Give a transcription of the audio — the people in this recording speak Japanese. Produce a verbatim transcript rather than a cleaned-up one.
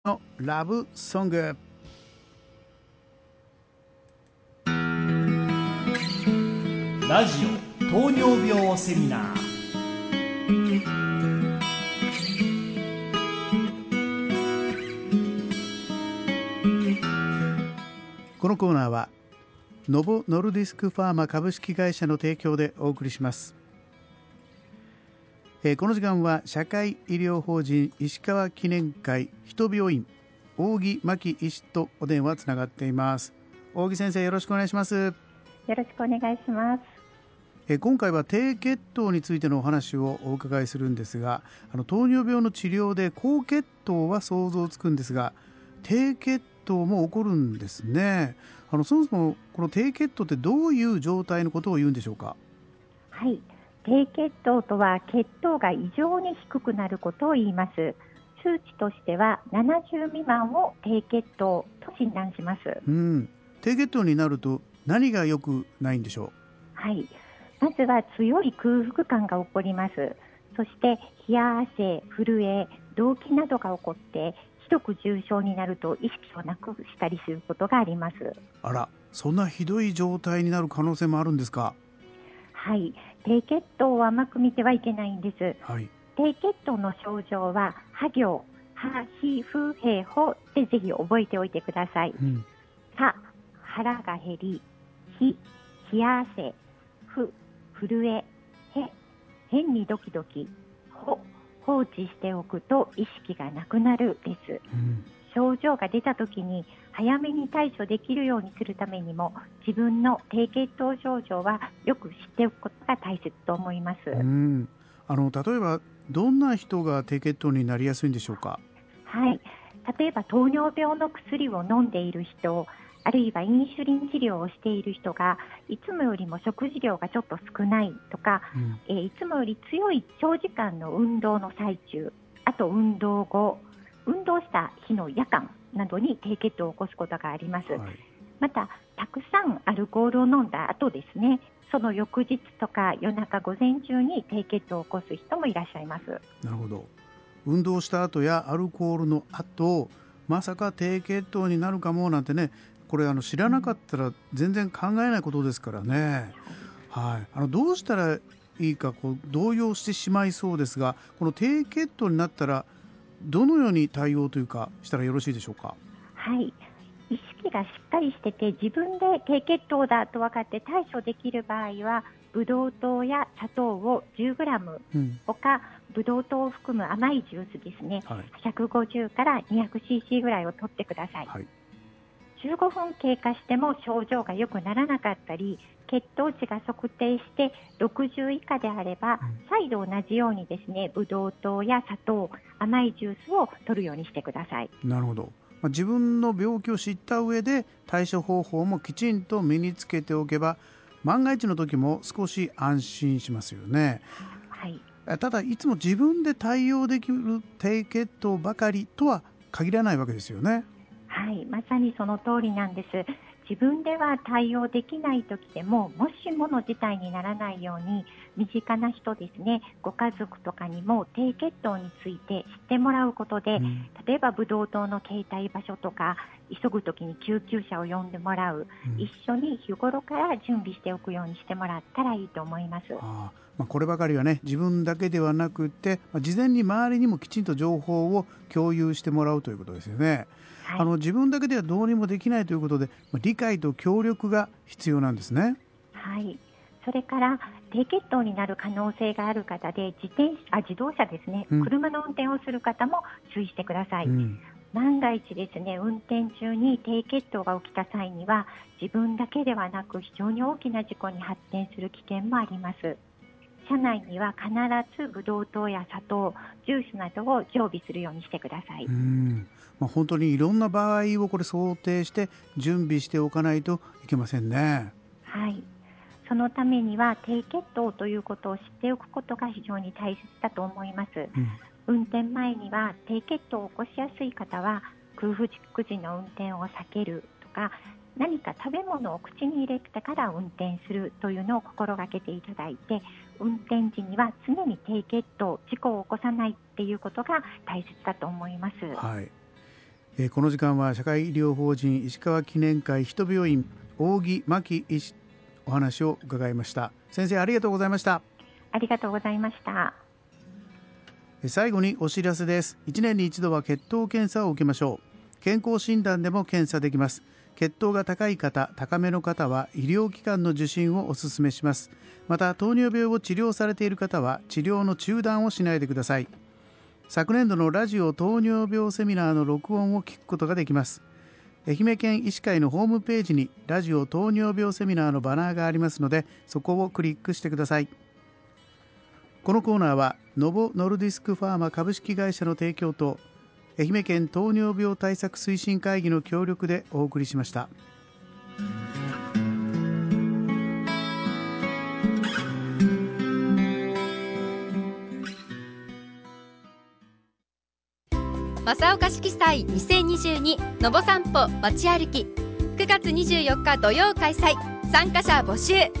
のラブソング。 ラジオ糖尿病セミナー。 このコーナーはノボノルディスクファーマ株式会社の提供でお送りします。えー、この時間は社会医療法人石川記念会人病院扇真希医師とお電話つながっています。扇先生、よろしくお願いします。 よろしくお願いします。 えー、今回は低血糖についてのお話をお伺いするんですが、あの糖尿病の治療で高血糖は想像つくんですが、低血糖も起こるんですね。あのそもそもこの低血糖ってどういう状態のことを言うんでしょうか？ はい、低血糖とは血糖が異常に低くなることを言います。数値としてはななじゅう未満を低血糖と診断します。 うん、低血糖になると何が良くないんでしょはい、まずは強い空腹感が起こります。そして冷や汗、震え、動悸などが起こってひどく重症になると意識をなくしたりすることがあります。 う？あら、そんなひどい状態になる可能性もあるんですか？ はい、低血糖を甘く見てはいけないんです。 はい。 低血糖の症状はは行、は、ひ、ふ、へ、ほでぜひ覚えておいてください。 うん、 は、腹が減り、ひ、冷や汗、ふ、震え、へ、変にドキドキ、ほ、放置しておくと意識がなくなるです。 うん、 症状が出た時に早めに対処できるようにするためにも、自分の低血糖症状はよく知っておくことが大切と思います。 うん。あの例えばどんな人が低血糖になりやすいんでしょうか？ はい、例えば糖尿病の薬を飲んでいる人、あるいはインシュリン治療をしている人がいつもよりも食事量がちょっと少ないとか、 うん、 えーいつもより強い長時間の運動の最中、あと運動後、運動した日の夜間などに低血糖を起こすことがあります。 はい。 またたくさんアルコールを飲んだ後ですね、その翌日とか夜中午前中に低血糖を起こす人もいらっしゃいます。 なるほど。運動した後やアルコールの後、まさか低血糖になるかもなんてね、これあの知らなかったら全然考えないことですからね。 はい、 はい、あのどうしたらいいかこう動揺してしまいそうですが、この低血糖になったらどのように対応というかしたらよろしいでしょうか？ はい、意識がしっかりしてて自分で低血糖だと分かって対処できる場合は、ブドウ糖や砂糖を じゅうグラム、 うん、 ほかブドウ糖を含む甘いジュースですね、 はい、 ひゃくごじゅうから にひゃくシーシー ぐらいを取ってください。 はい、 じゅうごふん経過しても症状が良くならなかったり、血糖値が測定してろくじゅう以下であれば、 うん、 再度同じようにですね、ブドウ糖や砂糖、甘いジュースを取るようにしてください。 なるほど。まあ、自分の病気を知った上で対処方法もきちんと身につけておけば、万が一の時も少し安心しますよね。 はい、 ただいつも自分で対応できる低血糖ばかりとは限らないわけですよね。 はい、まさにその通りなんです。自分では対応できない時でも、もしもの事態にならないように、身近な人ですね、ご家族とかにも低血糖について知ってもらうことで、 うん、 例えばブドウ糖の携帯場所とか、急ぐ時に救急車を呼んでもらう、 うん、 一緒に日頃から準備しておくようにしてもらったらいいと思います。 あまあ、こればかりはね、自分だけではなくて、まあ、事前に周りにもきちんと情報を共有してもらうということですよね。 はい、 あの自分だけではどうにもできないということで、まあ、理解と協力が必要なんですね。 はい。それから低血糖になる可能性がある方で、自転あ自動車ですね、 うん、 車の運転をする方も注意してください。 うん、 万が一ですね、運転中に低血糖が起きた際には、自分だけではなく非常に大きな事故に発展する危険もあります。車内には必ずブドウ糖や砂糖、ジュースなどを常備するようにしてください。 うん、まあ、本当にいろんな場合をこれ想定して準備しておかないといけませんね。 はい。そのためには低血糖ということを知っておくことが非常に大切だと思います。 うん、 運転前には低血糖を起こしやすい方は空腹時の運転を避けるとか、何か食べ物を口に入れてから運転するというのを心がけていただいて、運転時には常に低血糖、事故を起こさないっていうことが大切だと思います。 はい。 えー、この時間は社会医療法人石川記念会人病院扇真希医師お話を伺いました。先生、ありがとうございました。 ありがとうございました。 最後にお知らせです。いちねんに一度は血糖検査を受けましょう。健康診断でも検査できます。血糖が高い方、高めの方は医療機関の受診をお勧めします。また糖尿病を治療されている方は治療の中断をしないでください。昨年度のラジオ糖尿病セミナーの録音を聞くことができます。愛媛県医師会のホームページにラジオ糖尿病セミナーのバナーがありますので、そこをクリックしてください。このコーナーはノボノルディスクファーマ株式会社の提供と愛媛県糖尿病対策推進会議の協力でお送りしました。 正岡子規祭にせんにじゅうにのぼ散歩街歩きくがつにじゅうよっか土曜開催。参加者募集。